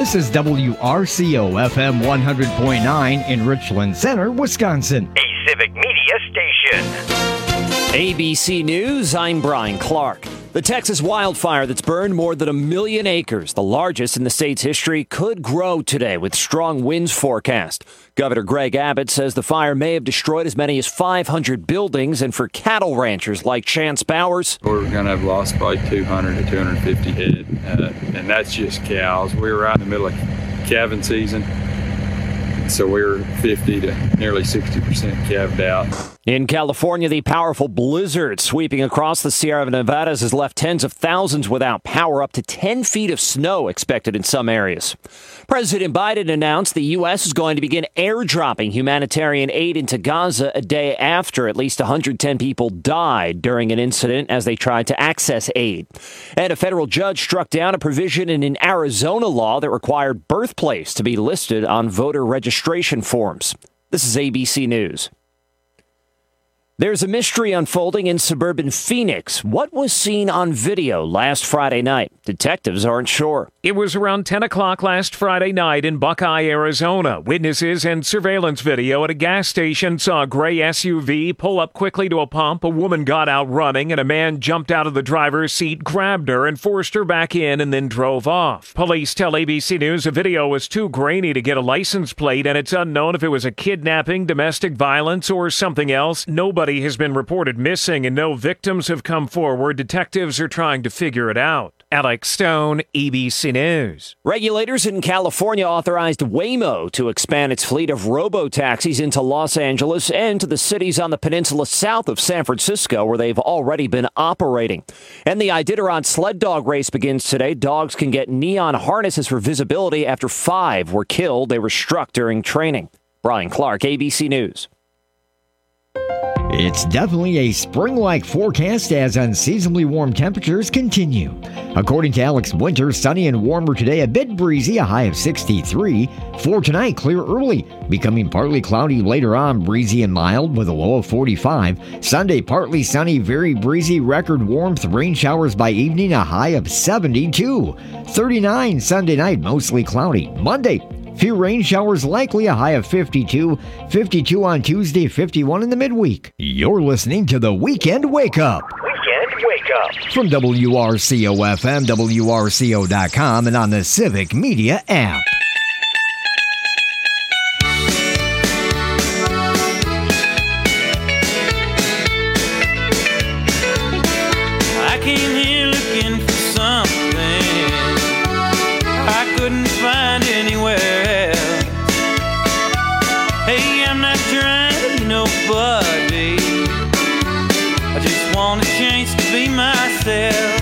This is WRCO FM 100.9 in Richland Center, Wisconsin. A Civic Media station. ABC News, I'm Brian Clark. The Texas wildfire that's burned more than 1 million acres, the largest in the state's history, could grow today with strong winds forecast. Governor Greg Abbott says the fire may have destroyed as many as 500 buildings, and for cattle ranchers like Chance Bowers, we're going to have lost probably 200 to 250 head, and that's just cows. We were right in the middle of calving season, so we're 50 to nearly 60% calved out. In California, the powerful blizzard sweeping across the Sierra Nevadas has left tens of thousands without power, up to 10 feet of snow expected in some areas. President Biden announced the U.S. is going to begin airdropping humanitarian aid into Gaza a day after at least 110 people died during an incident as they tried to access aid. And a federal judge struck down a provision in an Arizona law that required birthplace to be listed on voter registration forms. This is ABC News. There's a mystery unfolding in suburban Phoenix. What was seen on video last Friday night? Detectives aren't sure. It was around 10 o'clock last Friday night in Buckeye, Arizona. Witnesses and surveillance video at a gas station saw a gray SUV pull up quickly to a pump. A woman got out running, and a man jumped out of the driver's seat, grabbed her, and forced her back in and then drove off. Police tell ABC News the video was too grainy to get a license plate, and it's unknown if it was a kidnapping, domestic violence, or something else. Nobody has been reported missing, and no victims have come forward. Detectives are trying to figure it out. Alex Stone, ABC News. Regulators in California authorized Waymo to expand its fleet of robo-taxis into Los Angeles and to the cities on the peninsula south of San Francisco, where they've already been operating. And the Iditarod sled dog race begins today. Dogs can get neon harnesses for visibility after 5 were killed. They were struck during training. Brian Clark, ABC News. It's definitely a spring-like forecast as unseasonably warm temperatures continue. According to Alex Winter, sunny and warmer today, a bit breezy, a high of 63. For tonight, clear early, becoming partly cloudy later on, breezy and mild with a low of 45. Sunday, partly sunny, very breezy, record warmth, rain showers by evening, a high of 72. 39 Sunday night, mostly cloudy. Monday, few rain showers likely, a high of 52. 52 on Tuesday, 51 in the midweek. You're listening to the Weekend Wake Up. Weekend Wake Up. From WRCO-FM, WRCO.com, and on the Civic Media app. I came here looking for something I couldn't find anywhere. Hey, I'm not trying to be nobody. I just want a chance to be myself.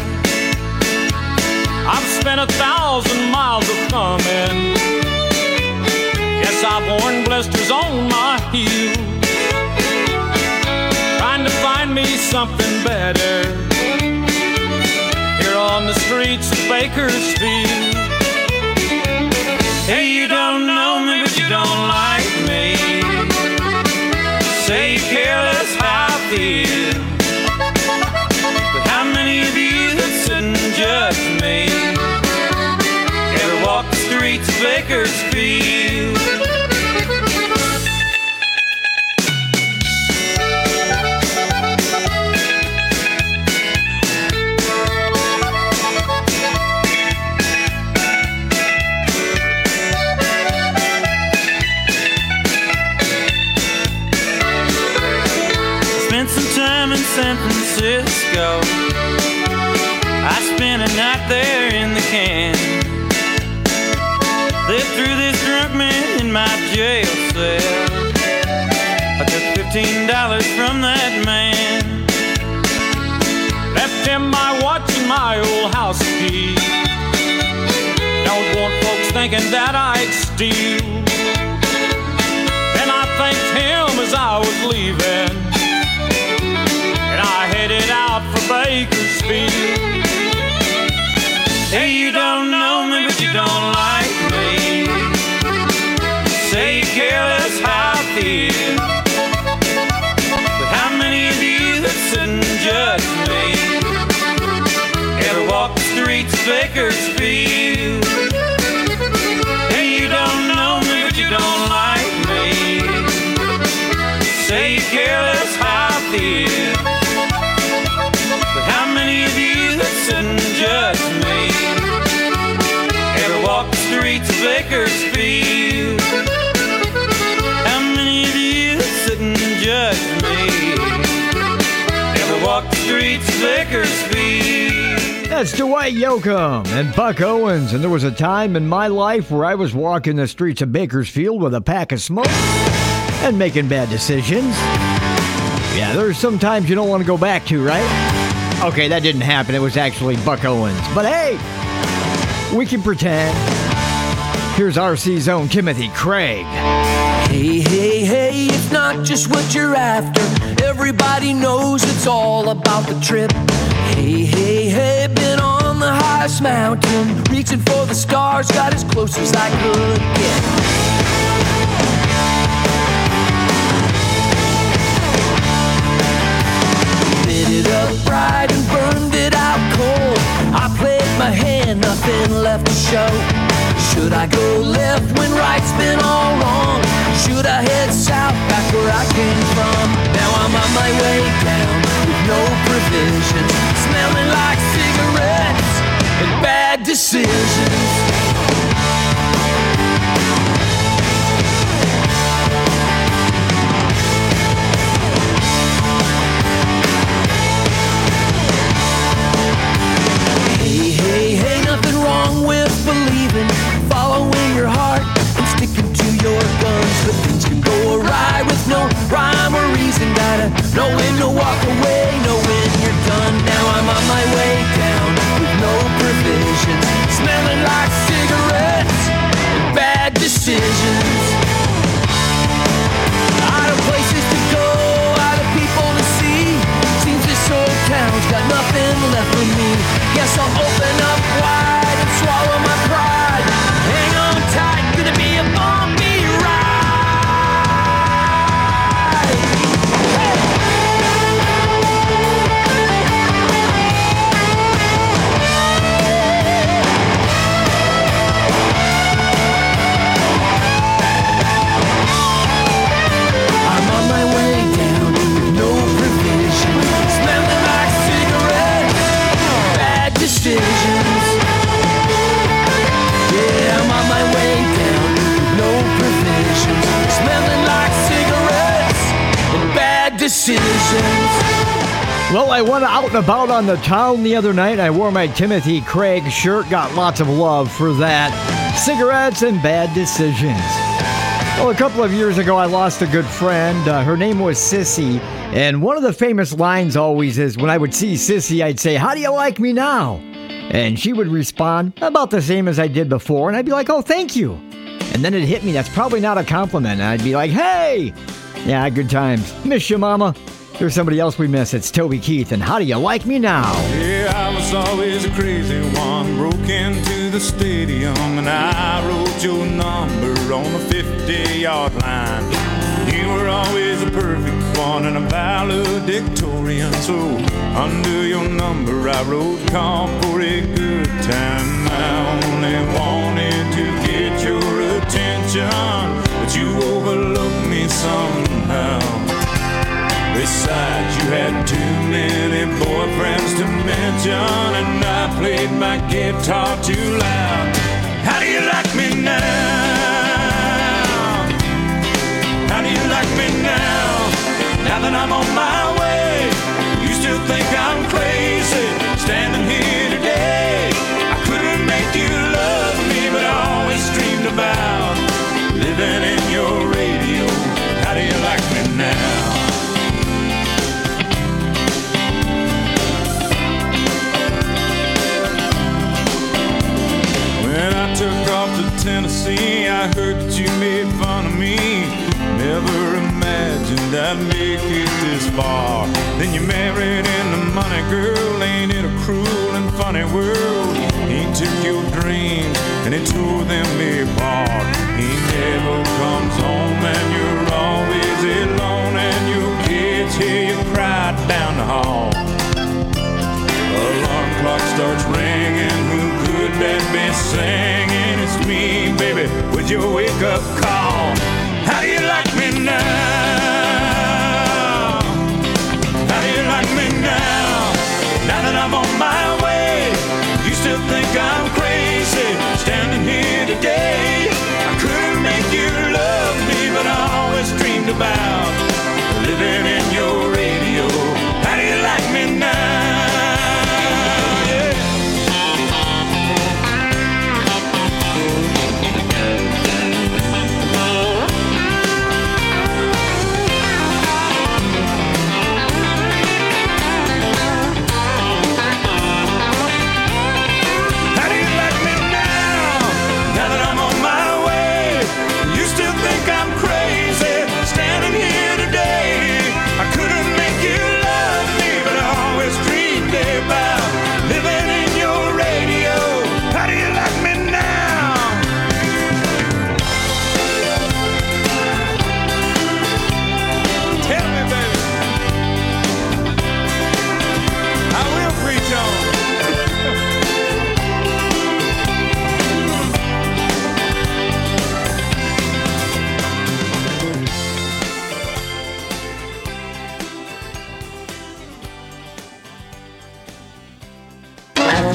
I've spent 1,000 miles of coming. Yes, I've worn blisters on my heels, trying to find me something better here on the streets of Bakersfield. Hey, you don't know me, but you don't like me. Say you care less how I feel. But how many of you that sit and judge me ever walk the streets of Bakersfield? San Francisco, I spent a night there in the can. Lived through this drunk man in my jail cell. I took $15 from that man, left him by watching my old house key. Don't want folks thinking that I'd steal. Then I thanked him as I was leaving, and I headed out for Bakersfield. Hey, you don't know me, but you don't like me. Say you care less how I feel. But how many of you that sit and judge me ever walk the streets of Bakersfield? streets of Bakersfield. That's Dwight Yoakam and Buck Owens, and there was a time in my life where I was walking the streets of Bakersfield with a pack of smoke and making bad decisions. Yeah, there's some times you don't want to go back to, right? Okay, that didn't happen. It was actually Buck Owens. But hey, we can pretend. Here's RC's own Timothy Craig. Hey, hey, hey, it's not just what you're after. Everybody knows it's all about the trip. Hey, hey, hey, been on the highest mountain, reaching for the stars, got as close as I could get. Lit it up bright and burned it out cold. I played my hand, nothing left to show. Should I go left when right's been all wrong? Should I head south back where I came from? Now I'm on my way down with no provisions, smelling like cigarettes and bad decisions. Hey, hey, hey, nothing wrong with believing, following your heart and sticking to your guns. But things can go awry with no rhyme or reason. Gotta know when to walk away, know when you're done. Now I'm on my way down with no provisions, smelling like cigarettes and bad decisions. Out of places to go, out of people to see. Seems this old town's got nothing left for me. Guess I'll open up wide and swallow my pride. Hang on tight, gonna be a bumpy ride. Hey! I'm on my way down with no provision, smelling like cigarettes, bad decisions. Yeah, I'm on my way down with no provisions, smelling like cigarettes and bad decisions. Well, I went out and about on the town the other night. I wore my Timothy Craig shirt, got lots of love for that. Cigarettes and bad decisions. Well, a couple of years ago, I lost a good friend. Her name was Sissy. And one of the famous lines always is, when I would see Sissy, I'd say, "How do you like me now?" And she would respond about the same as I did before. And I'd be like, "Oh, thank you." And then it hit me, that's probably not a compliment. And I'd be like, "Hey!" Yeah, good times. Miss you, mama. Here's somebody else we miss. It's Toby Keith. And How Do You Like Me Now? Yeah, I was always a crazy one. Broke into the stadium and I wrote your number on the 50-yard line. You were always a perfect one and a valedictorian. So under your number I wrote, "Call for a good time." I only wanted to get your attention, but you overlooked me somehow. Besides, you had too many boyfriends to mention, and I played my guitar too loud. How do you like me now? How do you like me now? Now that I'm on my way, you still think I'm crazy, standing here today. I couldn't make you love me, but I always dreamed about living in your radio. How do you like me now? When I took off to Tennessee, I heard that you made fun of me. Never imagined I'd make it this far. Then you married into money, girl. Ain't it a cruel and funny world? He took your dreams and he tore them apart. He never comes home and you're always alone, and your kids hear you cry down the hall. Alarm clock starts ringing. Who could that be singing? It's me, baby, with your wake-up call. How do you like me now? How do you like me now? Now that I'm on my way, you still think I'm crazy, standing here today. I couldn't make you love me, but I always dreamed about living in your radio. How do you like me now?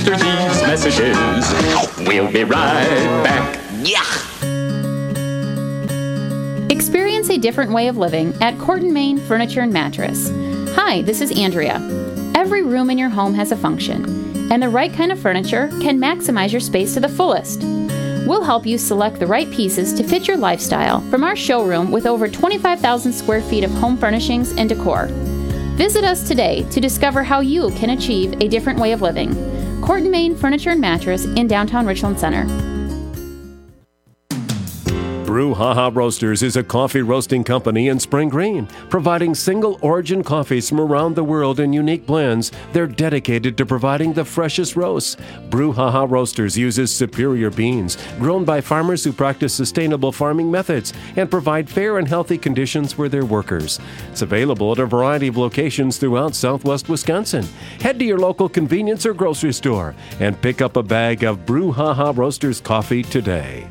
after these messages. We'll be right back. Yeah. Experience a different way of living at Court & Main Furniture and Mattress. Hi, this is Andrea. Every room in your home has a function, and the right kind of furniture can maximize your space to the fullest. We'll help you select the right pieces to fit your lifestyle from our showroom with over 25,000 square feet of home furnishings and decor. Visit us today to discover how you can achieve a different way of living. Court & Main Furniture and Mattress in downtown Richland Center. Brouhaha Roasters is a coffee roasting company in Spring Green, providing single origin coffees from around the world in unique blends. They're dedicated to providing the freshest roasts. Brouhaha Roasters uses superior beans grown by farmers who practice sustainable farming methods and provide fair and healthy conditions for their workers. It's available at a variety of locations throughout southwest Wisconsin. Head to your local convenience or grocery store and pick up a bag of Brouhaha Roasters coffee today.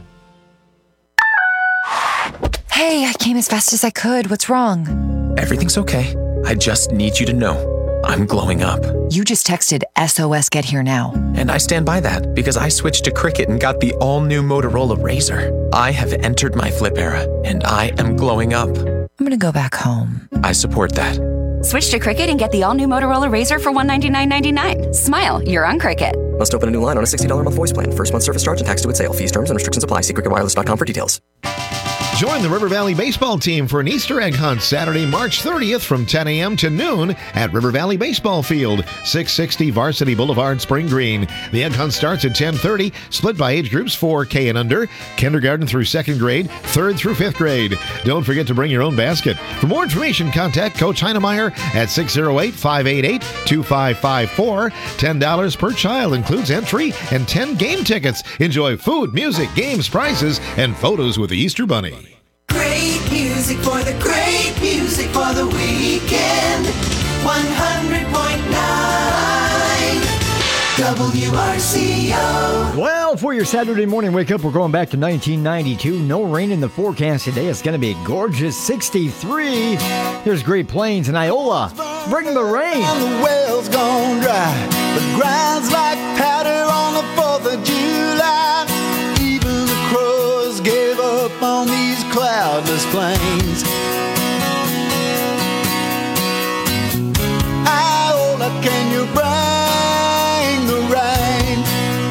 Hey, I came as fast as I could. What's wrong? Everything's okay. I just need you to know I'm glowing up. You just texted SOS Get Here Now. And I stand by that because I switched to Cricut and got the all-new Motorola Razr. I have entered my flip era, and I am glowing up. I'm gonna go back home. I support that. Switch to Cricut and get the all-new Motorola Razr for $199.99. Smile, you're on Cricut. Must open a new line on a $60 a month voice plan. First month service charge and tax due at sale. Fees, terms, and restrictions apply. See cricketwireless.com for details. Join the River Valley baseball team for an Easter egg hunt Saturday, March 30th from 10 a.m. to noon at River Valley Baseball Field, 660 Varsity Boulevard, Spring Green. The egg hunt starts at 10:30, split by age groups 4K and under, kindergarten through second grade, third through fifth grade. Don't forget to bring your own basket. For more information, contact Coach Heinemeyer at 608-588-2554. $10 per child includes entry and 10 game tickets. Enjoy food, music, games, prizes, and photos with the Easter Bunny. Great music for the great music for the weekend. 100.9 WRCO. Well, for your Saturday morning wake up, we're going back to 1992. No rain in the forecast today. It's going to be a gorgeous 63. There's Great Plains and Iola. Bring the rain. And the well's gone dry. The grind's like powder on the 4th of July. Even the crows gave up on these cloudless plains. Iola, can you bring the rain?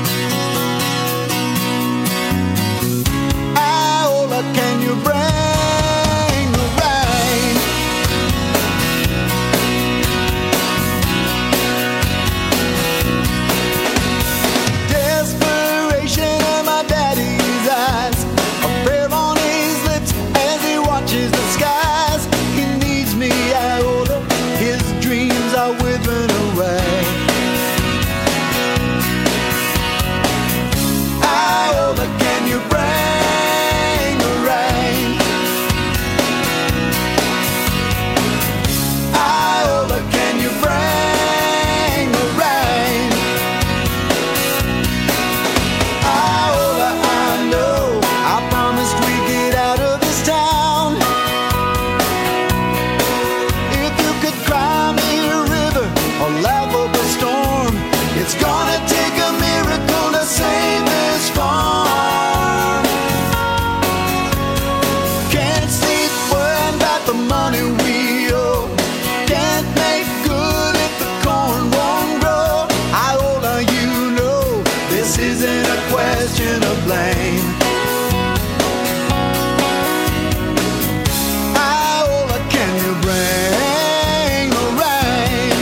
Iola, can you bring the rain? Desperation in my daddy's eyes, a prayer on his lips as he watches the skies. He needs me, Iola, his dreams are withering away. Iola, can you bring the rain? Iola, can you bring the rain? Iola, I know I promised we'd get out of this town. If you could cry me a river or laugh up a storm, it's gonna take a miracle to save this farm. Can't sleep worrying about the money we owe. Can't make good if the corn won't grow. Iola, you know this isn't a question of blame. Iola, can you bring the rain?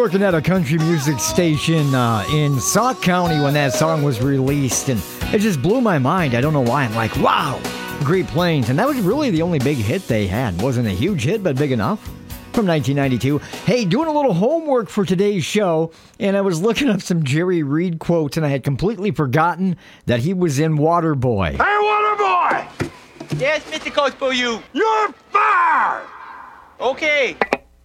working at a country music station in Sauk County when that song was released, and it just blew my mind. I don't know why. I'm like, wow, Great Plains. And that was really the only big hit they had. Wasn't a huge hit, but big enough. From 1992. Hey, doing a little homework for today's show, and I was looking up some Jerry Reed quotes, and I had completely forgotten that he was in Waterboy. Hey, Waterboy! Yes, Mr. Coach for you. You're fired! Okay.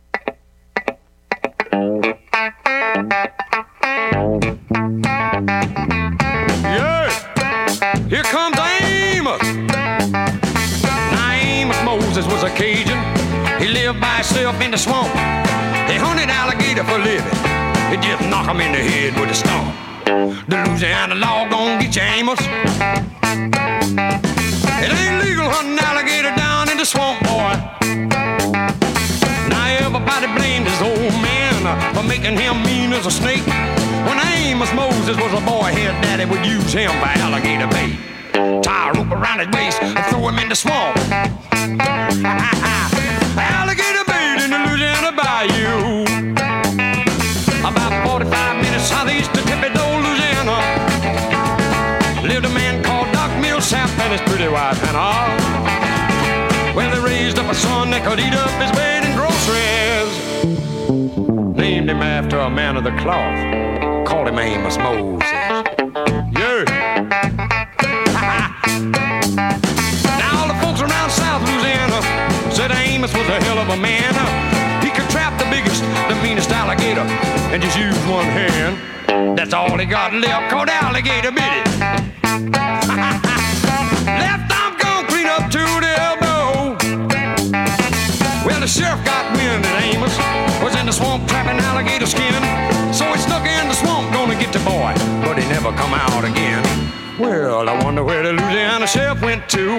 Yeah! Here comes Amos! Now Amos Moses was a Cajun. He lived by himself in the swamp. They hunted alligator for a living. They just knock him in the head with a stump. The Louisiana law gon' get you, Amos. It ain't legal hunting alligator down in the swamp, boy. Now everybody blamed his old man for making him mean as a snake. When Amos Moses was a boy, his daddy would use him for alligator bait. Tie a rope around his waist and throw him in the swamp. Alligator bait in the Louisiana Bayou. About 45 minutes southeast of Thibodaux, Louisiana, lived a man called Doc Millsap and his pretty wife Hannah. Well, they raised up a son that could eat up his bait and groceries. Named him after a man of the cloth. Called him Amos Moses. Yeah. Now all the folks around South Louisiana said Amos was a hell of a man. He could trap the biggest, the meanest alligator and just use one hand. That's all he got left, called alligator bit it. Left arm gone clean up to the elbow. Well, the sheriff got wind that Amos was in the swamp trapping alligator skin. So he snuck in the swamp, gonna get the boy, but he never come out again. Well, I wonder where the Louisiana sheriff went to.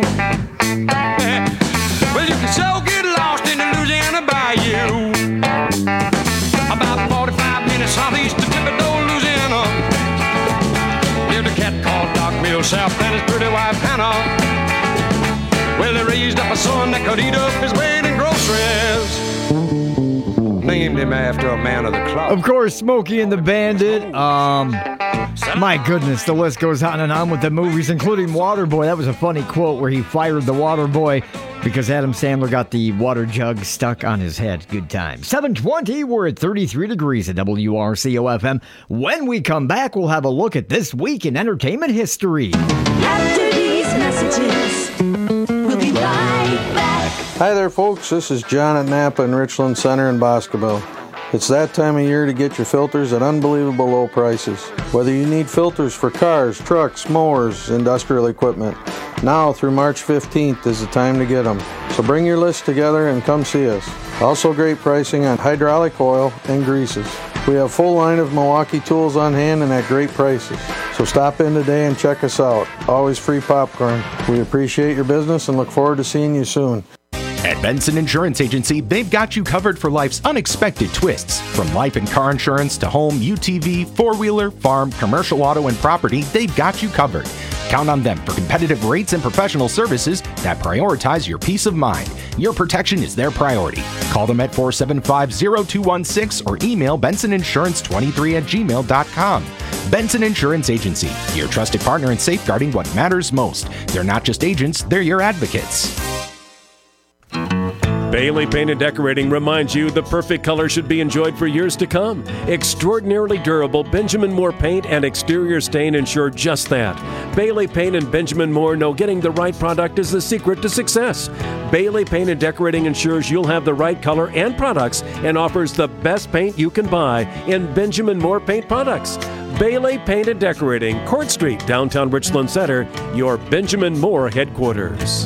Well, you can so get lost in the Louisiana Bayou. About 45 minutes southeast of Thibodaux, Louisiana, lived a cat called Doc Millsap and his pretty wife Hannah. Well, they raised up a son that could eat up his weight in groceries. Named him after a man of the cloth. Of course, Smokey and the Bandit. My goodness, the list goes on and on with the movies, including Waterboy. That was a funny quote where he fired the water boy because Adam Sandler got the water jug stuck on his head. Good time. 7:20, we're at 33 degrees at WRCO-FM. When we come back, we'll have a look at this week in entertainment history. After these messages, we'll be right back. Hi there, folks. This is John at Napa and Richland Center in Boscobel. It's that time of year to get your filters at unbelievable low prices. Whether you need filters for cars, trucks, mowers, industrial equipment, now through March 15th is the time to get them. So bring your list together and come see us. Also great pricing on hydraulic oil and greases. We have a full line of Milwaukee tools on hand and at great prices. So stop in today and check us out. Always free popcorn. We appreciate your business and look forward to seeing you soon. At Benson Insurance Agency, they've got you covered for life's unexpected twists. From life and car insurance to home, UTV, four-wheeler, farm, commercial auto, and property, they've got you covered. Count on them for competitive rates and professional services that prioritize your peace of mind. Your protection is their priority. Call them at 475-0216 or email bensoninsurance23@gmail.com. Benson Insurance Agency, your trusted partner in safeguarding what matters most. They're not just agents, they're your advocates. Bailey Paint and Decorating reminds you the perfect color should be enjoyed for years to come. Extraordinarily durable Benjamin Moore paint and exterior stain ensure just that. Bailey Paint and Benjamin Moore know getting the right product is the secret to success. Bailey Paint and Decorating ensures you'll have the right color and products and offers the best paint you can buy in Benjamin Moore paint products. Bailey Paint and Decorating, Court Street, downtown Richland Center, your Benjamin Moore headquarters.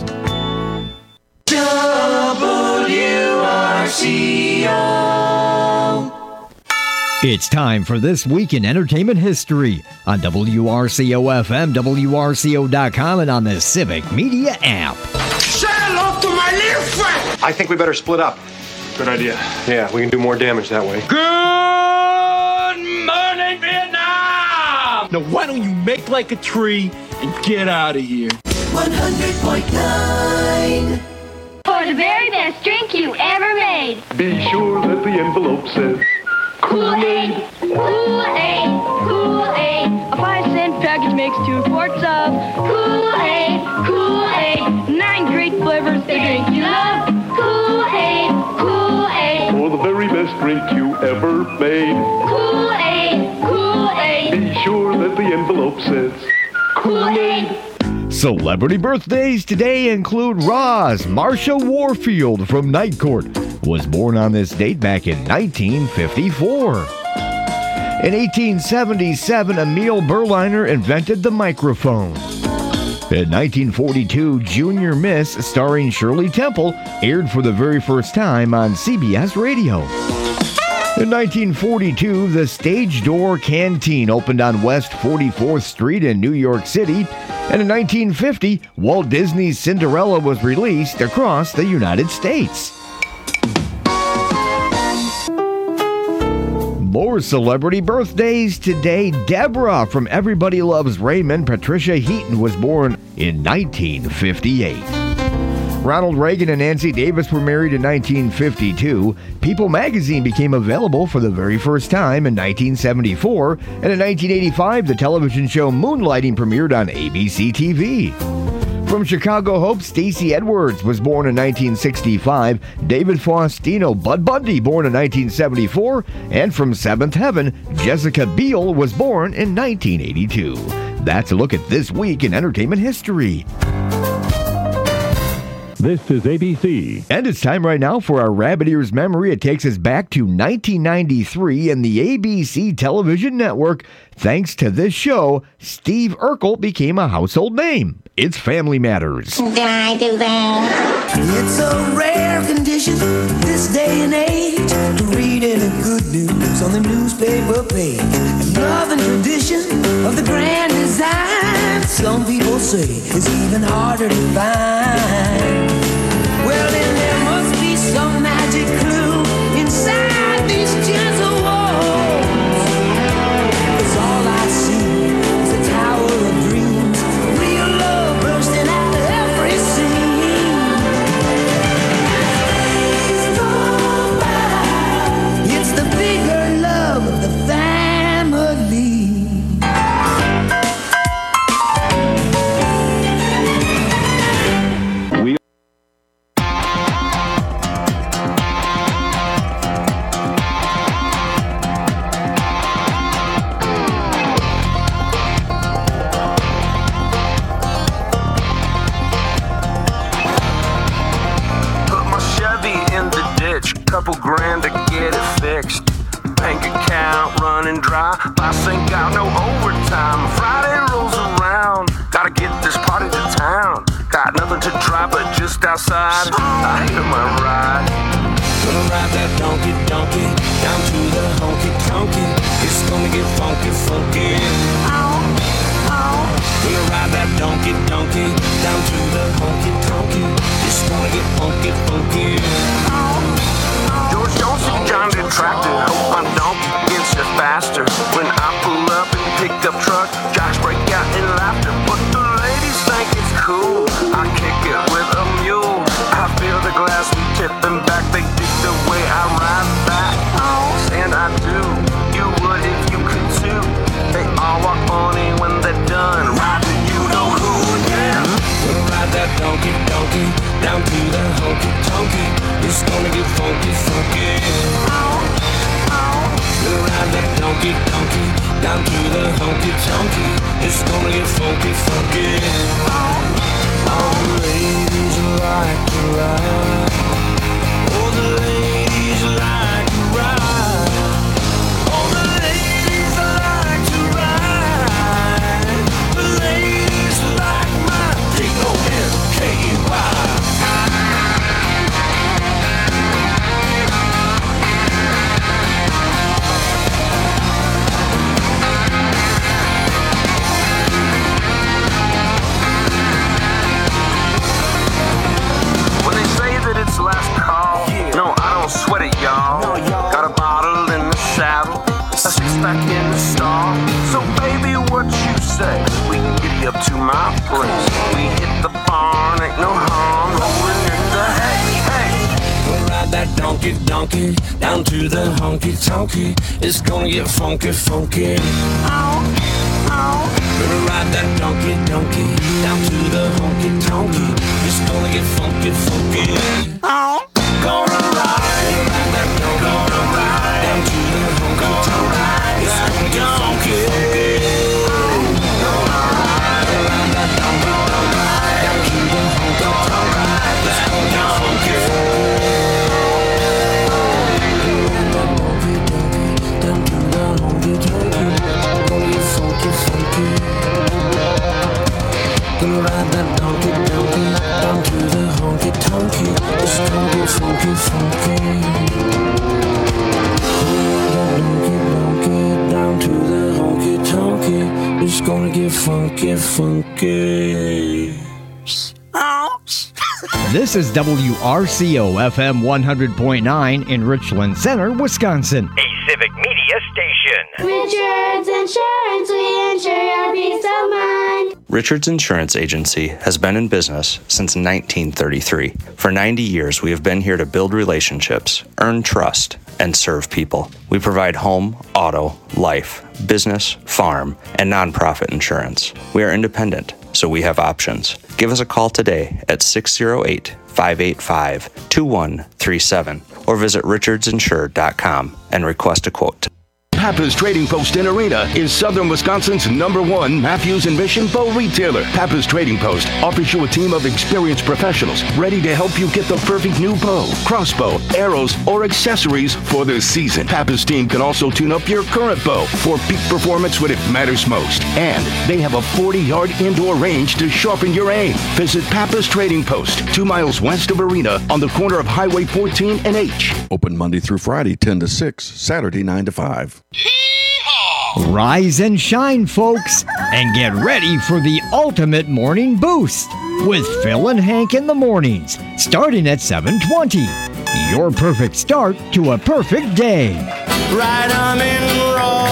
WRCO. It's time for This Week in Entertainment History on WRCO-FM, WRCO.com, and on the Civic Media app. Say hello to my little friend! I think we better split up. Good idea. Yeah, we can do more damage that way. Good morning, Vietnam! Now, why don't you make like a tree and get out of here? 100.9. For the very best drink you ever made. Be sure that the envelope says Kool-Aid, Kool-Aid, Kool-Aid. A 5-cent package makes 2 quarts of Kool-Aid, Kool-Aid. 9 great flavors, the drink you love. Kool-Aid, Kool-Aid. For the very best drink you ever made. Kool-Aid, Kool-Aid. Be sure that the envelope says Kool-Aid. Celebrity birthdays today include Roz Marsha Warfield from Night Court. Was born on this date back in 1954. In 1877, Emil Berliner invented the microphone. In 1942, Junior Miss, starring Shirley Temple, aired for the very first time on CBS Radio. In 1942, the Stage Door Canteen opened on West 44th Street in New York City. And in 1950, Walt Disney's Cinderella was released across the United States. More celebrity birthdays today. Deborah from Everybody Loves Raymond, Patricia Heaton, was born in 1958. Ronald Reagan and Nancy Davis were married in 1952. People magazine became available for the very first time in 1974. And in 1985, the television show Moonlighting premiered on ABC TV. From Chicago Hope, Stacey Edwards was born in 1965. David Faustino, Bud Bundy, born in 1974. And from Seventh Heaven, Jessica Biel was born in 1982. That's a look at this week in entertainment history. This is ABC. And it's time right now for our Rabbit Ears memory. It takes us back to 1993 and the ABC television network. Thanks to this show, Steve Urkel became a household name. It's Family Matters. Did I do that? It's a rare condition this day and age to read any good news on the newspaper page. Love and tradition of the grand design, some people say, is even harder to find. Well, then there must be some magic clue inside these gentle walls. 'Cause all I see is a tower of dreams, real love bursting out of every scene. It's the bigger love of the family. Couple grand to get it fixed. Bank account running dry. Boss ain't got no overtime. Friday rolls around. Gotta get this party to town. Got nothing to try but just outside. I hear my ride. Gonna ride that donkey down to the honky tonky. It's gonna get funky funky. Gonna ride that donkey down to the honky tonky. It's gonna get funky funky. George Jones and John the Tractor. Hope my donkey gets it faster. When I pull up in pickup truck, jocks break out in laughter. But the ladies think it's cool. I kick it with a mule. I feel the glass tipping back. They dig the way I ride back. And I do. You would if you could too. They all walk funny when they're done riding. You know who, yeah. We'll ride that donkey down to the honky tonky. It's gonna get funky funky. We'll ride that donkey down to the honky tonky. It's gonna get funky funky. All the ladies like to ride. All the ladies like to ride. All the ladies like to ride. The ladies like my D-O-N-K-E-Y. It's last call. No, I don't sweat it, y'all. Got a bottle in the saddle, a six-pack in the stall. So baby, what you say? We can get you up to my place. We hit the barn, ain't no harm rolling in the hay. Hey, we'll ride ride that donkey down to the honky tonky. It's gonna get funky, funky. Gonna ride that donkey down to the honky tonky. It's gonna get funky, funky. Gonna ride that donkey down to the honky tonky. It's gonna get funky, funky. Gonna ride that donkey down to the honky tonky. It's gonna get funky, funky. Down to the honky tonky. Gonna get funky, funky. Gonna ride that donkey down to the honky tonky. It's gonna get funky, funky. Donkey down to the honky tonky. It's gonna get funky, funky. This is WRCO FM 100.9 in Richland Center, Wisconsin. A civic media station. Richard's Insurance, we insure your peace of mind. Richard's Insurance Agency has been in business since 1933. For 90 years, we have been here to build relationships, earn trust, and serve people. We provide home, auto, life, business, farm, and nonprofit insurance. We are independent, so we have options. Give us a call today at 608-585-2137 or visit richardsinsure.com and request a quote. Pappas Trading Post in Arena is Southern Wisconsin's #1 Matthews and Mission bow retailer. Pappas Trading Post offers you a team of experienced professionals ready to help you get the perfect new bow, crossbow, arrows, or accessories for the season. Pappas team can also tune up your current bow for peak performance when it matters most. And they have a 40-yard indoor range to sharpen your aim. Visit Pappas Trading Post, 2 miles west of Arena on the corner of Highway 14 and H. Open Monday through Friday, 10 to 6, Saturday, 9 to 5. Rise and shine, folks, and get ready for the ultimate morning boost with Phil and Hank in the mornings, starting at 7:20. Your perfect start to a perfect day. Right arm in raw.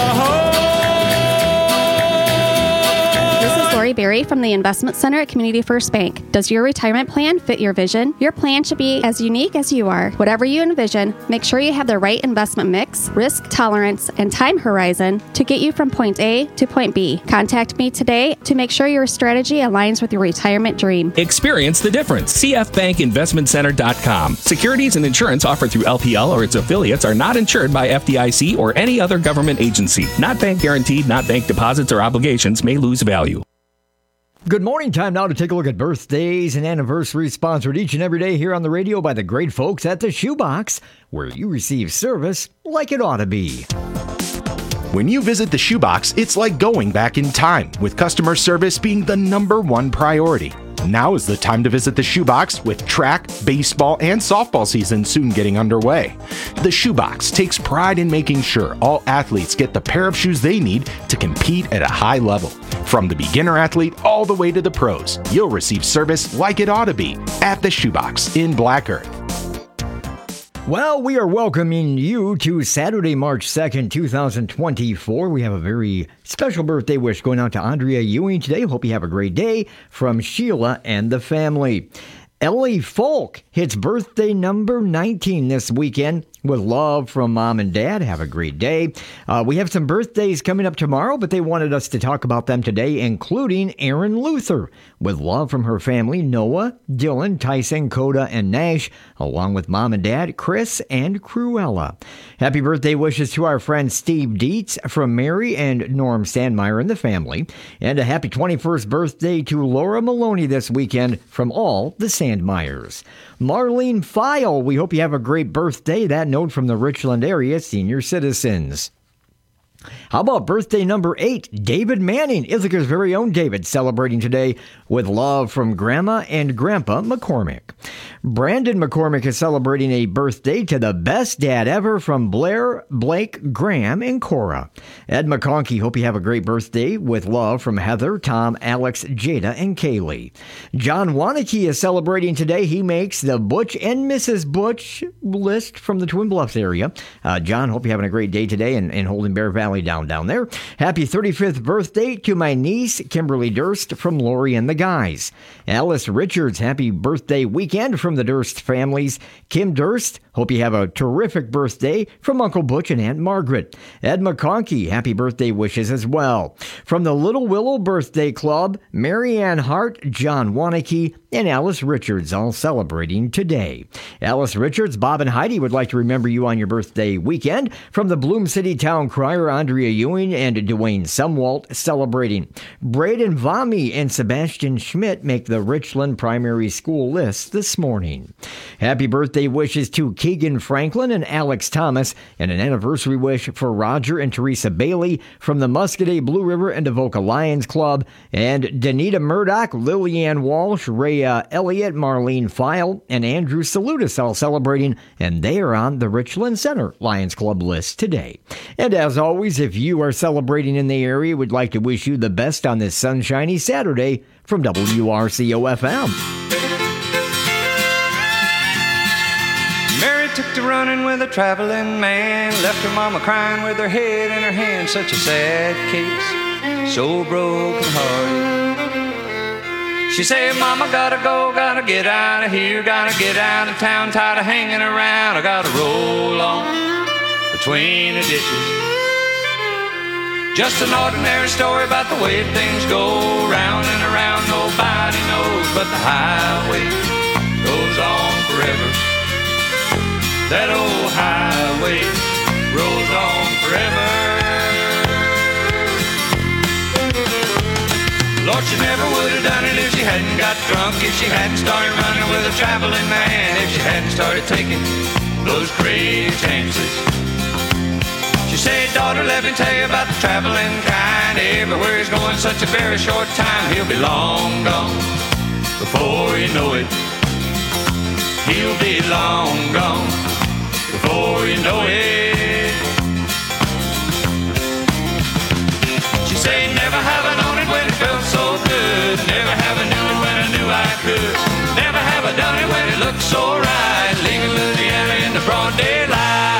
This is Lori Berry from the Investment Center at Community First Bank. Does your retirement plan fit your vision? Your plan should be as unique as you are. Whatever you envision, make sure you have the right investment mix, risk tolerance, and time horizon to get you from point A to point B. Contact me today to make sure your strategy aligns with your retirement dream. Experience the difference. CFBankInvestmentCenter.com. Securities and insurance offered through LPL or its affiliates are not insured by FDIC or any other government agency. Not bank guaranteed, not bank deposits or obligations may lose value. Good morning. Time now to take a look at birthdays and anniversaries sponsored each and every day here on the radio by the great folks at the Shoebox, where you receive service like it ought to be. When you visit the Shoebox, it's like going back in time, with customer service being the #1 priority. Now is the time to visit the Shoebox, with track, baseball, and softball season soon getting underway. The Shoebox takes pride in making sure all athletes get the pair of shoes they need to compete at a high level. From the beginner athlete all the way to the pros, you'll receive service like it ought to be at the Shoebox in Black Earth. Well, we are welcoming you to Saturday, March 2nd, 2024. We have a very special birthday wish going out to Andrea Ewing today. Hope you have a great day from Sheila and the family. Ellie Folk hits birthday number 19 this weekend. With love from Mom and Dad. Have a great day. We have some birthdays coming up tomorrow, but they wanted us to talk about them today, including Erin Luther. With love from her family, Noah, Dylan, Tyson, Coda, and Nash, along with Mom and Dad, Chris, and Cruella. Happy birthday wishes to our friend Steve Dietz from Mary and Norm Sandmeyer and the family. And a happy 21st birthday to Laura Maloney this weekend from all the Sandmeyers. Marlene File, we hope you have a great birthday. That note from the Richland area senior citizens. How about birthday number 8, David Manning, Ithaca's very own David, celebrating today with love from Grandma and Grandpa McCormick. Brandon McCormick is celebrating a birthday to the best dad ever from Blair, Blake, Graham, and Cora. Ed McConkey, hope you have a great birthday with love from Heather, Tom, Alex, Jada, and Kaylee. John Waneke is celebrating today. He makes the Butch and Mrs. Butch list from the Twin Bluffs area. John, hope you're having a great day today in Holden Bear Valley Valley down there. Happy 35th birthday to my niece, Kimberly Durst, from Lori and the Guys. Alice Richards, happy birthday weekend from the Durst families. Kim Durst, hope you have a terrific birthday from Uncle Butch and Aunt Margaret. Ed McConkey, happy birthday wishes as well. From the Little Willow Birthday Club, Mary Ann Hart, John Waneke, and Alice Richards all celebrating today. Alice Richards, Bob and Heidi would like to remember you on your birthday weekend. From the Bloom City Town Crier, Andrea Ewing and Dwayne Sumwalt celebrating. Braden Vami and Sebastian Schmidt make the Richland Primary School list this morning. Happy birthday wishes to Keegan Franklin and Alex Thomas, and an anniversary wish for Roger and Teresa Bailey from the Muscadet Blue River and Avoca Lions Club, and Danita Murdoch, Lillian Walsh, Rhea Elliott, Marlene File, and Andrew Salutis all celebrating, and they are on the Richland Center Lions Club list today. And as always, if you are celebrating in the area, we'd like to wish you the best on this sunshiny Saturday from WRCO-FM. Mary took to running with a traveling man, left her mama crying with her head in her hand. Such a sad case, so broken hearted. She said, Mama, gotta go, gotta get out of here, gotta get out of town, tired of hanging around. I gotta roll on between the ditches. Just an ordinary story about the way things go, round and around, nobody knows, but the highway goes on forever. That old highway rolls on forever. Lord, she never would have done it if she hadn't got drunk, if she hadn't started running with a traveling man, if she hadn't started taking those crazy chances. She said, daughter, let me tell you about the traveling kind. Everywhere he's going such a very short time. He'll be long gone before you know it. He'll be long gone before you know it. She said, never have I known it when it felt so good. Never have I knew it when I knew I could. Never have I done it when it looked so right. Leaving Louisiana in the broad daylight.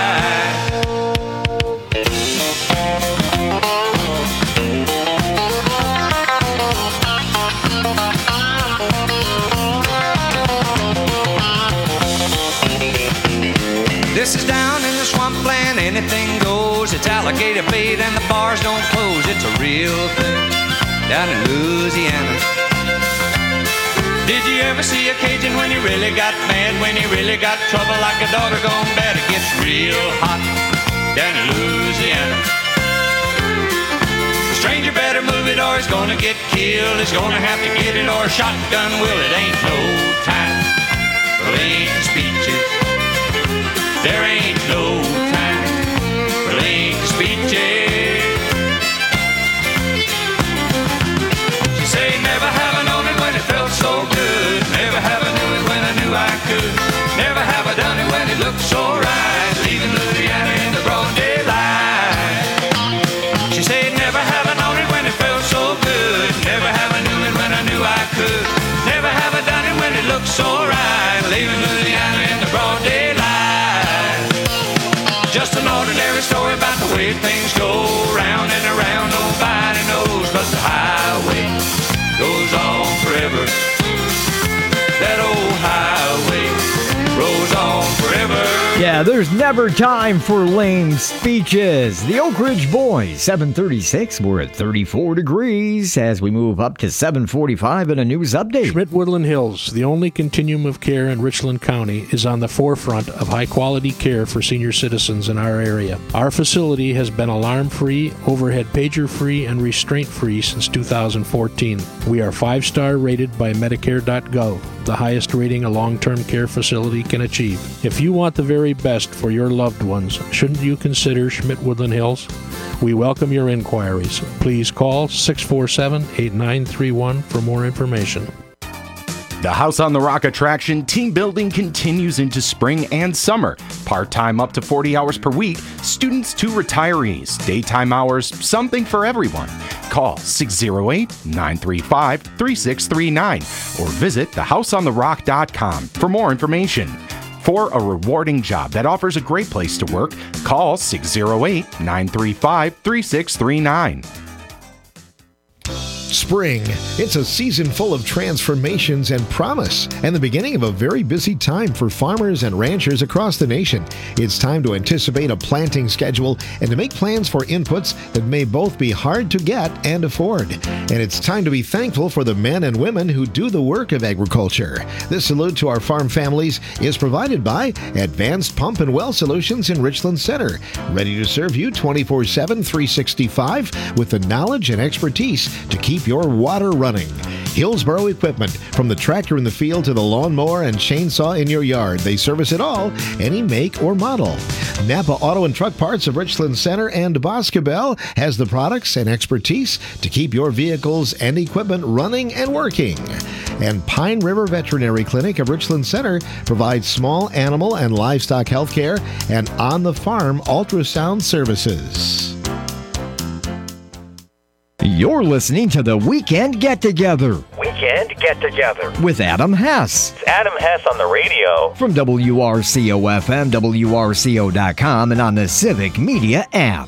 This is down in the swampland, anything goes. It's alligator bait and the bars don't close. It's a real thing down in Louisiana. Did you ever see a Cajun when he really got mad, when he really got trouble like a daughter gone bad? It gets real hot down in Louisiana. The stranger better move it or he's gonna get killed. He's gonna have to get it or a shotgun will. It ain't no time for lame speeches. There ain't no time for lame speeches. She said, never have I known it when it felt so good. Never have I knew it when I knew I could. Never have I done it when it looked so right. Leaving Louisiana in the broad daylight. She said, never have I known it when it felt so good. Never have I knew it when I knew I could. Never have I done it when it looked so right. Leaving Louisiana in the broad daylight. Just an ordinary story about the way things go, round and around, nobody knows, but the highway goes on forever. That old highway rolls on forever. Yeah, there's never time for lame speeches. The Oak Ridge Boys, 736. We're at 34 degrees as we move up to 745 in a news update. Schmidt-Woodland Hills, the only continuum of care in Richland County, is on the forefront of high-quality care for senior citizens in our area. Our facility has been alarm-free, overhead pager-free, and restraint-free since 2014. We are 5-star rated by Medicare.gov, the highest rating a long-term care facility can achieve. If you want the very best for your loved ones, shouldn't you consider Schmidt-Woodland Hills? We welcome your inquiries. Please call 647-8931 for more information. The House on the Rock attraction team building continues into spring and summer. Part-time up to 40 hours per week, students to retirees, daytime hours, something for everyone. Call 608-935-3639 or visit thehouseontherock.com for more information. For a rewarding job that offers a great place to work, call 608-935-3639. Spring. It's a season full of transformations and promise, and the beginning of a very busy time for farmers and ranchers across the nation. It's time to anticipate a planting schedule and to make plans for inputs that may both be hard to get and afford. And it's time to be thankful for the men and women who do the work of agriculture. This salute to our farm families is provided by Advanced Pump and Well Solutions in Richland Center, ready to serve you 24/7, 365 with the knowledge and expertise to keep your water running. Hillsboro Equipment, from the tractor in the field to the lawnmower and chainsaw in your yard. They service it all, any make or model. Napa Auto and Truck Parts of Richland Center and Boscobel has the products and expertise to keep your vehicles and equipment running and working. And Pine River Veterinary Clinic of Richland Center provides small animal and livestock health care and on-the-farm ultrasound services. You're listening to the Weekend Get Together Weekend Get Together with Adam Hess. It's Adam Hess on the radio. From WRCO-FM, WRCO.com, and on the Civic Media app.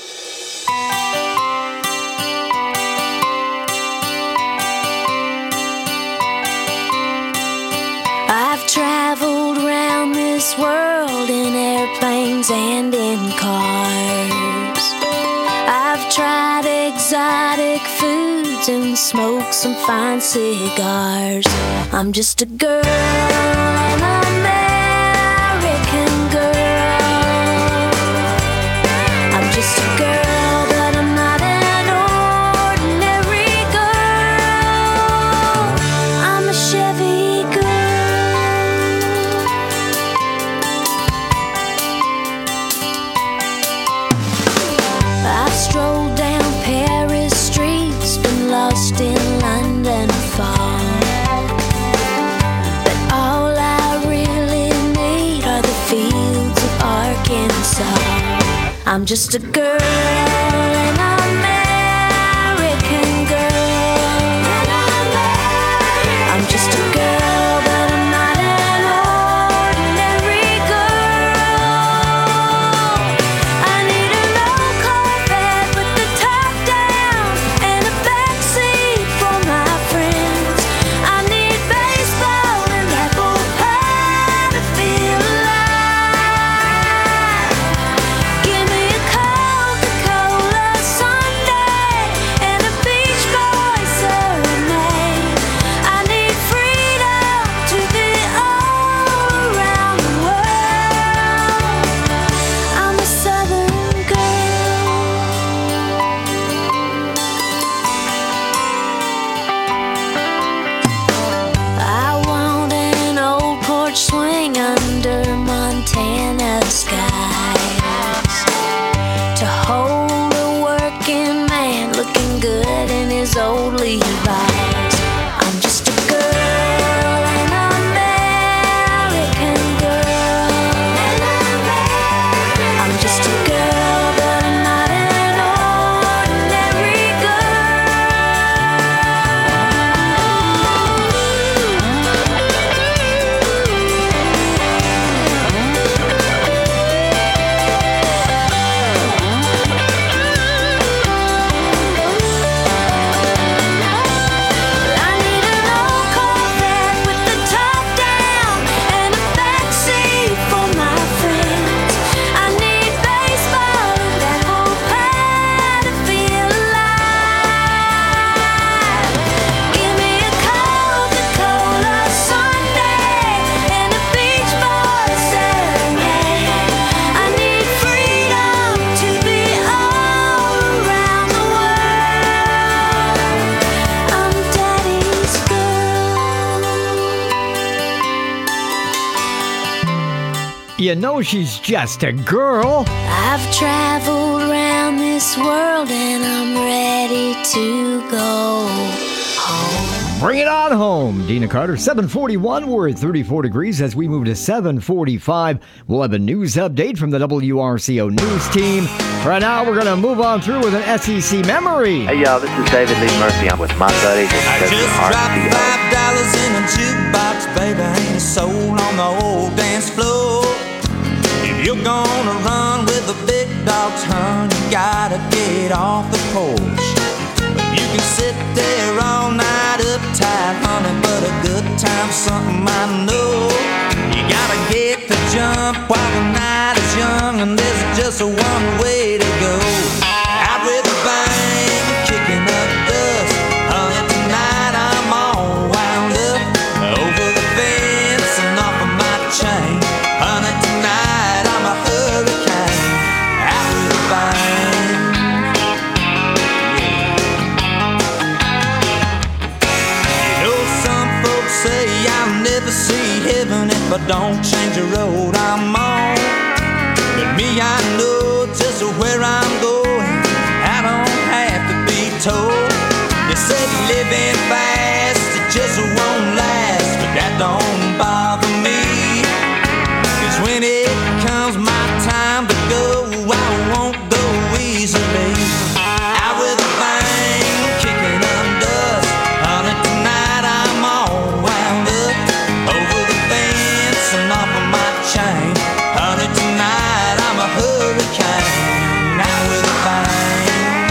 I've traveled around this world in airplanes and in cars. I've tried exotic foods and smoked some fine cigars. I'm just a girl, an American girl. I'm just a girl, but I'm not an ordinary girl. I'm a Chevy girl. I've strolled down Paris streets, been lost in London fog. But all I really need are the fields of Arkansas. I'm just a girl, an American girl. I'm just a girl, but I'm not an ordinary girl. I need an old Corvette with the top down and a backseat for my friends. I need baseball and apple pie to feel alive. Give me a Coca-Cola sundae and a Beach Boys serenade. I need freedom to be all around the world. I'm a Southern girl. I want an old porch swing under Montana skies to hold a working man looking good in his old Levi's. I'm just a girl, an American girl. I'm just a girl, but I'm not an ordinary Corvette with the top down and a backseat for my friends. I need baseball and apple pie to feel alive. Give me a Coca-Cola sundae and a Beach Boys serenade. I need freedom to be all around the world. I'm Daddy's You know she's just a girl. I've traveled around this world and I'm ready to go home. Bring it on home. Dina Carter, 741. We're at 34 degrees as we move to 745. We'll have a news update from the WRCO news team. Right now, we're going to move on through with an SEC memory. Hey, y'all, this is David Lee Murphy. I'm with my buddies at I just dropped $5 dollars in a jukebox, baby, ain't a soul on the old dance floor. If you're gonna run with the big dogs, hun, you gotta get off the porch. But you can sit there all night uptight, honey, but a good time's something I know. You gotta get the jump while the night is young, and there's just one way to go. Out with a bang, kicking up dust, honey, tonight I'm all wound up. Over the fence and off of my chain, honey, tonight I'm a hurricane. Out with a bang. You know some folks say I'll never see heaven if I don't change the road I'm on. But me, I know just where I'm going. I don't have to be told. They say living fast, it just won't last, but that don't bother me. 'Cause when it comes my time to go, I won't go easily. Out with a bang, kicking up dust, honey, tonight I'm all wound up. Over the fence and off of my chain, honey, tonight I'm a hurricane. Out with a bang.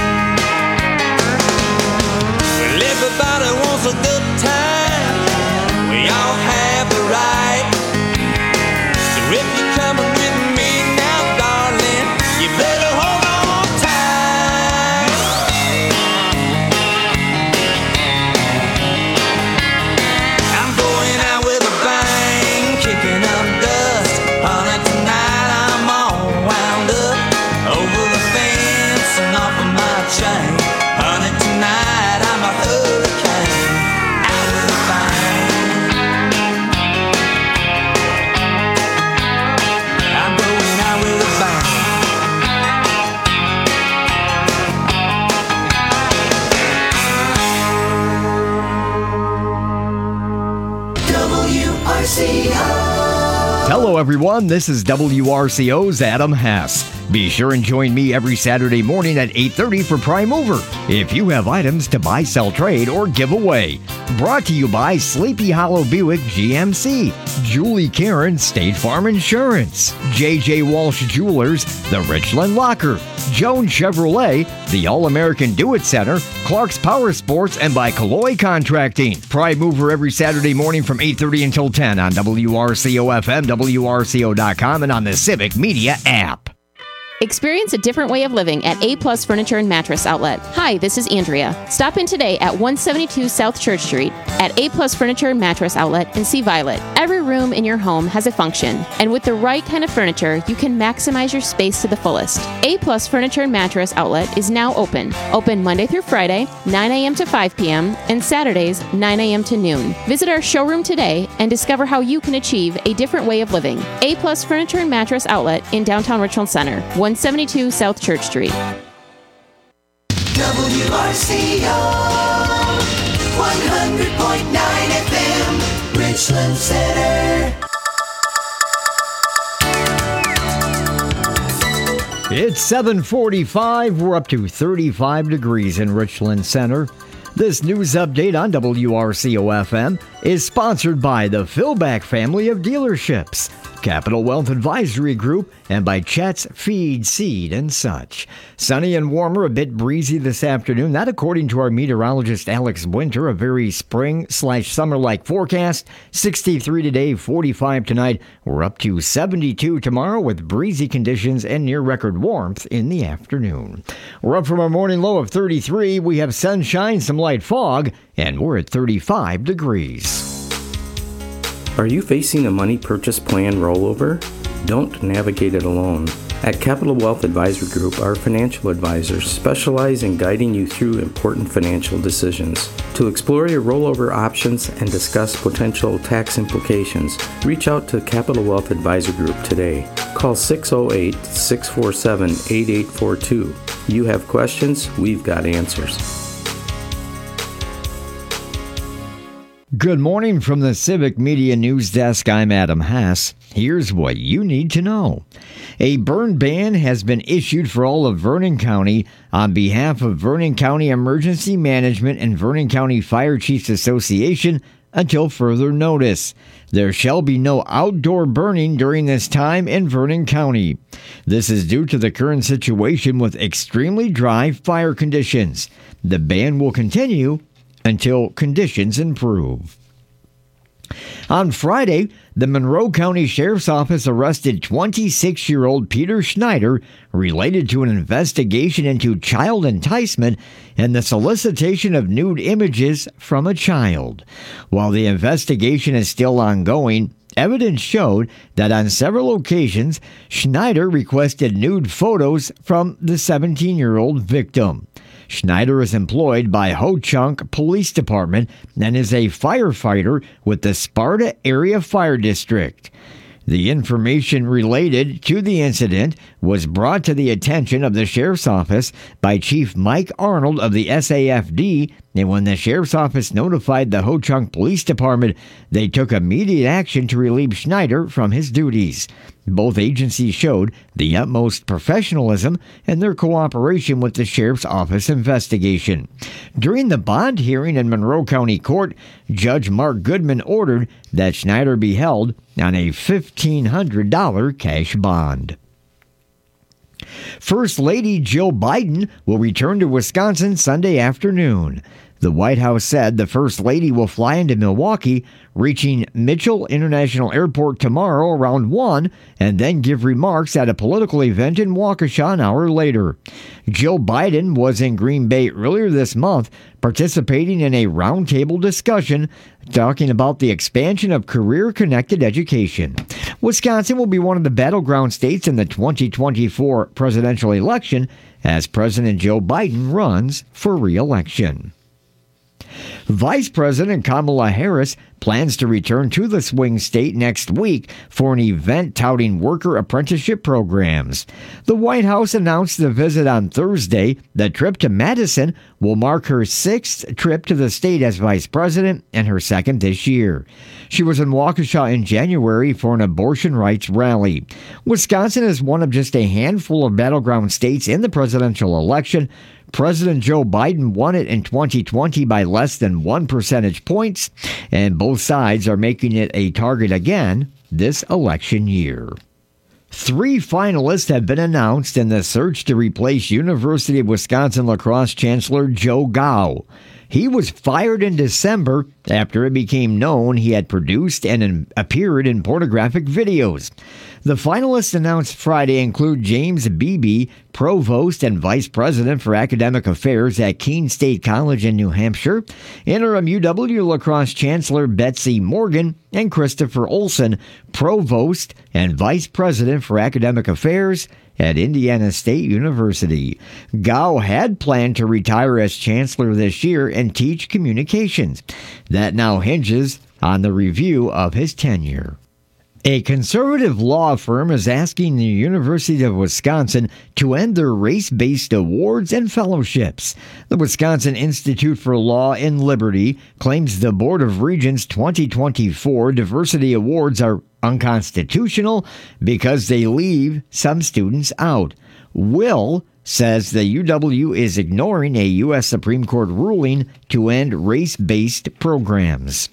Well, everybody wants a good time. We all have the right. So if you're coming with me now, darling, you better hold on tight. I'm going out with a bang, kicking up dust, honey, tonight I'm all wound up. Over the fence and off of my chain, honey, tonight I'm a hurricane. Out with a bang. I'm going out with a bang. WRCO. Hello, everyone. This is WRCO's Adam Hess. Be sure and join me every Saturday morning at 8:30 for Prime Mover. If you have items to buy, sell, trade, or give away. Brought to you by Sleepy Hollow Buick GMC, Julie Karen State Farm Insurance, J.J. Walsh Jewelers, The Richland Locker, Jones Chevrolet, the All-American Do-It Center, Clark's Power Sports, and by Calloy Contracting. Prime Mover every Saturday morning from 8:30 until 10 on WRCO-FM, WRCO.com, and on the Civic Media app. Experience a different way of living at A Plus Furniture and Mattress Outlet. Hi, this is Andrea. Stop in today at 172 South Church Street at A Plus Furniture and Mattress Outlet and see Violet. Every room in your home has a function, and with the right kind of furniture, you can maximize your space to the fullest. A Plus Furniture and Mattress Outlet is now open. Open Monday through Friday, 9 a.m. to 5 p.m., and Saturdays, 9 a.m. to noon. Visit our showroom today and discover how you can achieve a different way of living. A Plus Furniture and Mattress Outlet in downtown Richland Center, 172 South Church Street. WRCO 100.9 FM, Richland Center. It's 7:45. We're up to 35 degrees in Richland Center. This news update on WRCO-FM is sponsored by the Philback family of dealerships, Capital Wealth Advisory Group, and by Chet's Feed, Seed, and such. Sunny and warmer, a bit breezy this afternoon. That according to our meteorologist Alex Winter. A very spring/summer-like forecast. 63 today, 45 tonight. We're up to 72 tomorrow with breezy conditions and near-record warmth in the afternoon. We're up from our morning low of 33. We have sunshine, some light fog, and we're at 35 degrees. Are you facing a money purchase plan rollover? Don't navigate it alone. At Capital Wealth Advisory Group, our financial advisors specialize in guiding you through important financial decisions. To explore your rollover options and discuss potential tax implications, reach out to Capital Wealth Advisory Group today. Call 608-647-8842. You have questions, we've got answers. Good morning from the Civic Media News Desk. I'm Adam Hess. Here's what you need to know. A burn ban has been issued for all of Vernon County on behalf of Vernon County Emergency Management and Vernon County Fire Chiefs Association, until further notice. There shall be no outdoor burning during this time in Vernon County. This is due to the current situation with extremely dry fire conditions. The ban will continue until conditions improve. On Friday, the Monroe County Sheriff's Office arrested 26-year-old Peter Schneider related to an investigation into child enticement and the solicitation of nude images from a child. While the investigation is still ongoing, evidence showed that on several occasions, Schneider requested nude photos from the 17-year-old victim. Schneider is employed by Ho-Chunk Police Department and is a firefighter with the Sparta Area Fire District. The information related to the incident was brought to the attention of the Sheriff's Office by Chief Mike Arnold of the SAFD, and when the Sheriff's Office notified the Ho-Chunk Police Department, they took immediate action to relieve Schneider from his duties. Both agencies showed the utmost professionalism in their cooperation with the Sheriff's Office investigation. During the bond hearing in Monroe County Court, Judge Mark Goodman ordered that Schneider be held on a $1,500 cash bond. First Lady Jill Biden will return to Wisconsin Sunday afternoon. The White House said the First Lady will fly into Milwaukee, reaching Mitchell International Airport tomorrow around 1, and then give remarks at a political event in Waukesha an hour later. Jill Biden was in Green Bay earlier this month, participating in a roundtable discussion talking about the expansion of career-connected education. Wisconsin will be one of the battleground states in the 2024 presidential election as President Joe Biden runs for re-election. Vice President Kamala Harris plans to return to the swing state next week for an event touting worker apprenticeship programs. The White House announced the visit on Thursday. The trip to Madison will mark her 6th trip to the state as vice president and her 2nd this year. She was in Waukesha in January for an abortion rights rally. Wisconsin is one of just a handful of battleground states in the presidential election. President Joe Biden won it in 2020 by less than 1 percentage points, and both sides are making it a target again this election year. 3 finalists have been announced in the search to replace University of Wisconsin lacrosse chancellor Joe Gao. He was fired in December after it became known he had produced and appeared in pornographic videos. The finalists announced Friday include James Beebe, Provost and Vice President for Academic Affairs at Keene State College in New Hampshire, interim UW lacrosse Chancellor Betsy Morgan, and Christopher Olson, Provost and Vice President for Academic Affairs at Indiana State University. Gao had planned to retire as chancellor this year and teach communications. That now hinges on the review of his tenure. A conservative law firm is asking the University of Wisconsin to end their race-based awards and fellowships. The Wisconsin Institute for Law and Liberty claims the Board of Regents 2024 diversity awards are unconstitutional because they leave some students out. Will says the UW is ignoring a U.S. Supreme Court ruling to end race-based programs.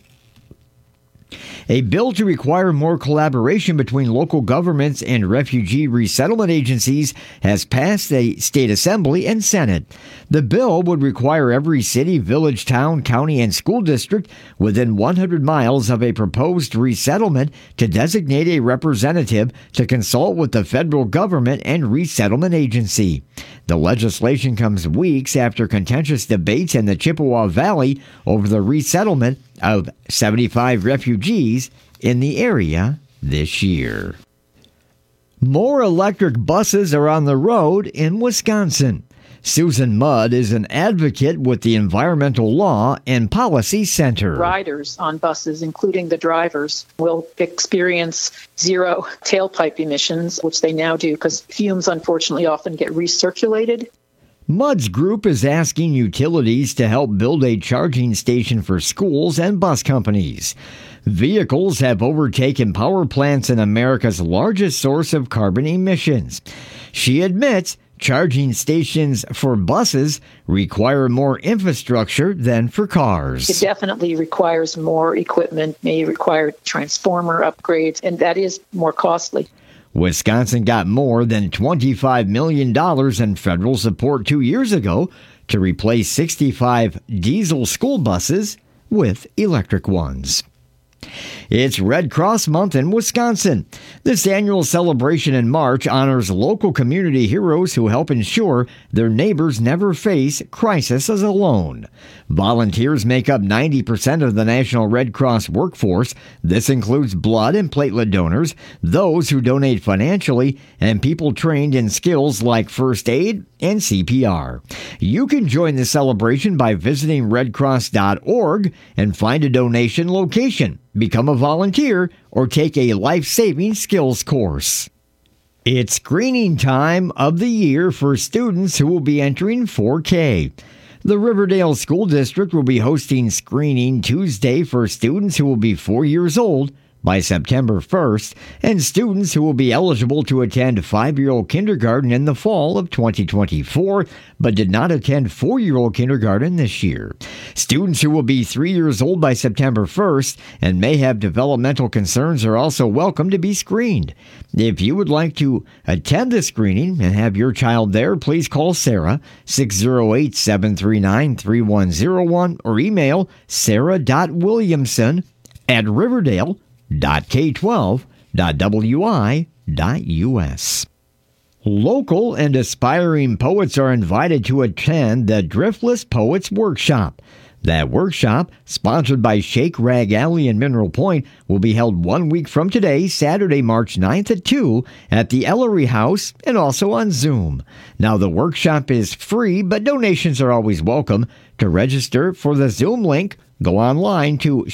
A bill to require more collaboration between local governments and refugee resettlement agencies has passed the State Assembly and Senate. The bill would require every city, village, town, county, and school district within 100 miles of a proposed resettlement to designate a representative to consult with the federal government and resettlement agency. The legislation comes weeks after contentious debates in the Chippewa Valley over the resettlement of 75 refugees in the area this year. More electric buses are on the road in Wisconsin. Susan Mudd is an advocate with the Environmental Law and Policy Center. Riders on buses, including the drivers, will experience zero tailpipe emissions, which they now do because fumes unfortunately often get recirculated. Mudd's group is asking utilities to help build a charging station for schools and bus companies. Vehicles have overtaken power plants in America's largest source of carbon emissions. She admits charging stations for buses require more infrastructure than for cars. It definitely requires more equipment, may require transformer upgrades, and that is more costly. Wisconsin got more than $25 million in federal support 2 years ago to replace 65 diesel school buses with electric ones. It's Red Cross Month in Wisconsin. This annual celebration in March honors local community heroes who help ensure their neighbors never face crisis alone. Volunteers make up 90% of the National Red Cross workforce. This includes blood and platelet donors, those who donate financially, and people trained in skills like first aid and CPR. You can join the celebration by visiting redcross.org and find a donation location, become a volunteer, or take a life-saving skills course. It's screening time of the year for students who will be entering 4K. The Riverdale School District will be hosting screening Tuesday for students who will be 4 years old by September 1st, and students who will be eligible to attend 5-year-old kindergarten in the fall of 2024, but did not attend 4-year-old kindergarten this year. Students who will be 3 years old by September 1st and may have developmental concerns are also welcome to be screened. If you would like to attend the screening and have your child there, please call Sarah, 608-739-3101, or email sarah.williamson@riverdale.k12.wi.us. Local and aspiring poets are invited to attend the Driftless Poets Workshop. That workshop, sponsored by Shake Rag Alley in Mineral Point, will be held 1 week from today, Saturday, March 9th at 2 at the Ellery House and also on Zoom. Now, the workshop is free, but donations are always welcome. To register for the Zoom link, go online to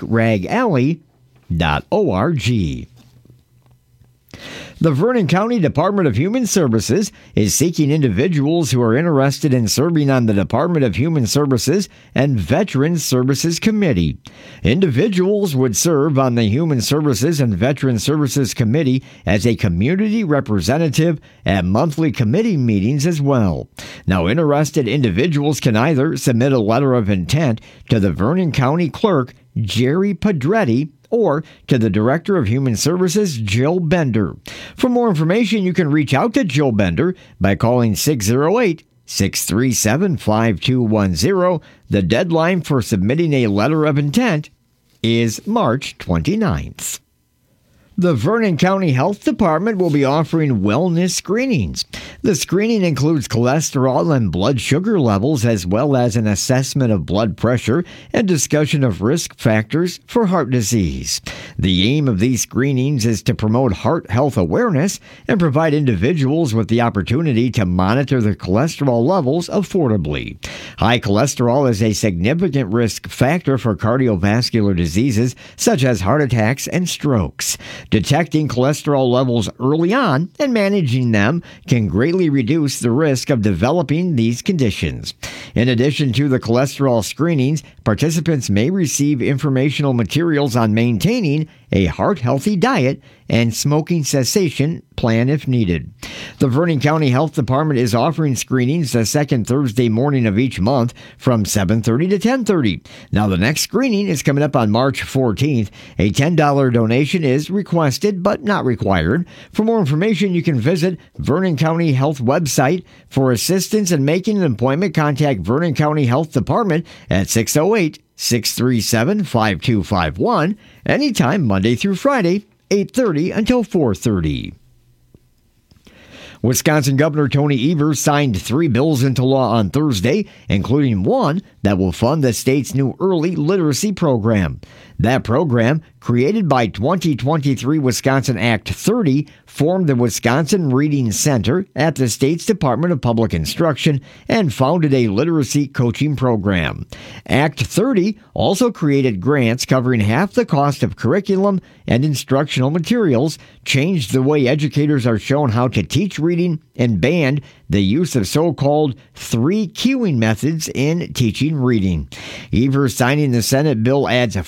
shakeragalley.org. The Vernon County Department of Human Services is seeking individuals who are interested in serving on the Department of Human Services and Veterans Services Committee. Individuals would serve on the Human Services and Veterans Services Committee as a community representative at monthly committee meetings as well. Now, interested individuals can either submit a letter of intent to the Vernon County Clerk, Jerry Pedretti, or to the Director of Human Services, Jill Bender. For more information, you can reach out to Jill Bender by calling 608-637-5210. The deadline for submitting a letter of intent is March 29th. The Vernon County Health Department will be offering wellness screenings. The screening includes cholesterol and blood sugar levels, as well as an assessment of blood pressure and discussion of risk factors for heart disease. The aim of these screenings is to promote heart health awareness and provide individuals with the opportunity to monitor their cholesterol levels affordably. High cholesterol is a significant risk factor for cardiovascular diseases such as heart attacks and strokes. Detecting cholesterol levels early on and managing them can greatly reduce the risk of developing these conditions. In addition to the cholesterol screenings, participants may receive informational materials on maintaining a heart-healthy diet and smoking cessation plan if needed. The Vernon County Health Department is offering screenings the second Thursday morning of each month from 7:30 to 10:30. Now, the next screening is coming up on March 14th. A $10 donation is requested but not required. For more information, you can visit Vernon County Health website. For assistance in making an appointment, contact Vernon County Health Department at 608-637-5251, anytime Monday through Friday, 8:30 until 4:30. Wisconsin Governor Tony Evers signed 3 bills into law on Thursday, including one that will fund the state's new early literacy program. That program, created by 2023 Wisconsin Act 30, formed the Wisconsin Reading Center at the state's Department of Public Instruction and founded a literacy coaching program. Act 30 also created grants covering half the cost of curriculum and instructional materials, changed the way educators are shown how to teach reading, and banned the use of so-called 3 cueing methods in teaching reading. Evers signing the Senate bill adds funding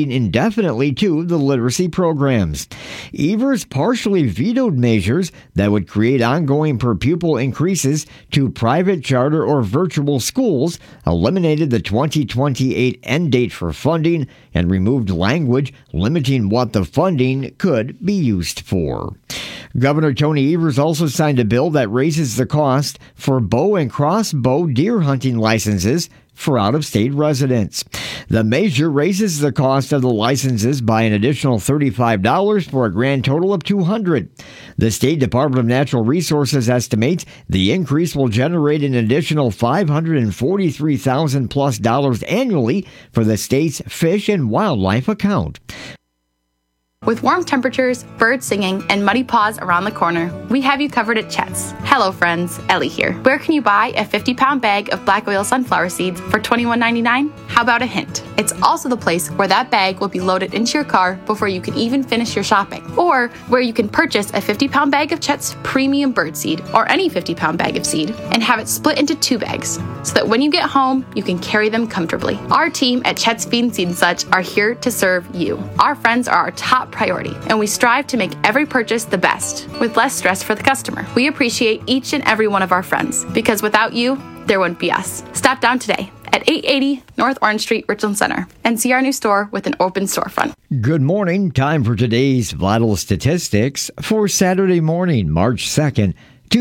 funding indefinitely to the literacy programs. Evers partially vetoed measures that would create ongoing per-pupil increases to private, charter, or virtual schools, eliminated the 2028 end date for funding, and removed language limiting what the funding could be used for. Governor Tony Evers also signed a bill that raises the cost for bow and crossbow deer hunting licenses for out-of-state residents. The measure raises the cost of the licenses by an additional $35 for a grand total of $200. The State Department of Natural Resources estimates the increase will generate an additional $543,000 plus annually for the state's fish and wildlife account. With warm temperatures, birds singing, and muddy paws around the corner, we have you covered at Chet's. Hello friends, Ellie here. Where can you buy a 50-pound bag of black oil sunflower seeds for $21.99? How about a hint? It's also the place where that bag will be loaded into your car before you can even finish your shopping. Or where you can purchase a 50-pound bag of Chet's premium bird seed, or any 50-pound bag of seed, and have it split into 2 bags, so that when you get home, you can carry them comfortably. Our team at Chet's Feed and Seed and Such are here to serve you. Our friends are our top priority, and we strive to make every purchase the best, with less stress for the customer. We appreciate each and every one of our friends, because without you, there wouldn't be us. Stop down today at 880 North Orange Street, Richland Center, and see our new store with an open storefront. Good morning. Time for today's vital statistics for Saturday morning, March 2nd,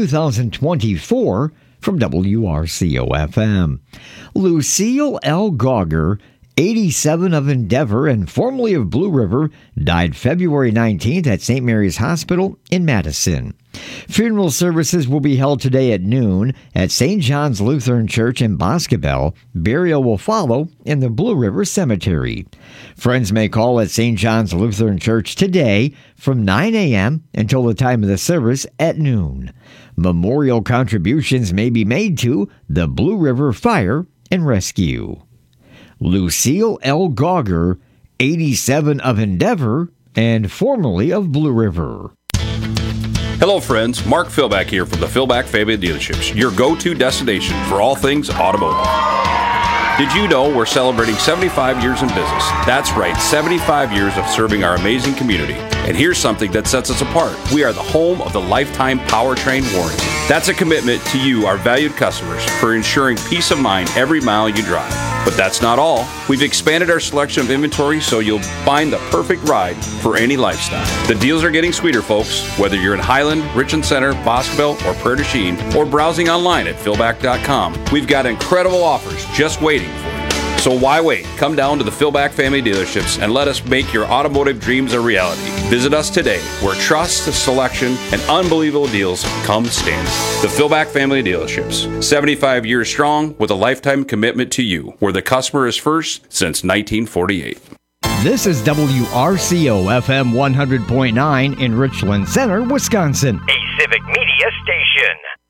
2024, from WRCO-FM. Lucille L. Gauger, 87 of Endeavor and formerly of Blue River, died February 19th at St. Mary's Hospital in Madison. Funeral services will be held today at noon at St. John's Lutheran Church in Boscobel. Burial will follow in the Blue River Cemetery. Friends may call at St. John's Lutheran Church today from 9 a.m. until the time of the service at noon. Memorial contributions may be made to the Blue River Fire and Rescue. Lucille L. Gauger, 87 of Endeavor and formerly of Blue River. Hello friends, Mark Philback here from the Philback Family Dealerships, your go-to destination for all things automotive. Did you know we're celebrating 75 years in business? That's right, 75 years of serving our amazing community. And here's something that sets us apart. We are the home of the lifetime powertrain warranty. That's a commitment to you, our valued customers, for ensuring peace of mind every mile you drive. But that's not all. We've expanded our selection of inventory so you'll find the perfect ride for any lifestyle. The deals are getting sweeter, folks. Whether you're in Highland, Richland Center, Boscobel, or Prairie du Chien, or browsing online at philback.com, we've got incredible offers just waiting for you. So why wait? Come down to the Philback Family Dealerships and let us make your automotive dreams a reality. Visit us today, where trust, selection, and unbelievable deals come standard. The Philback Family Dealerships, 75 years strong with a lifetime commitment to you, where the customer is first since 1948. This is WRCO-FM 100.9 in Richland Center, Wisconsin. A Civic Media station.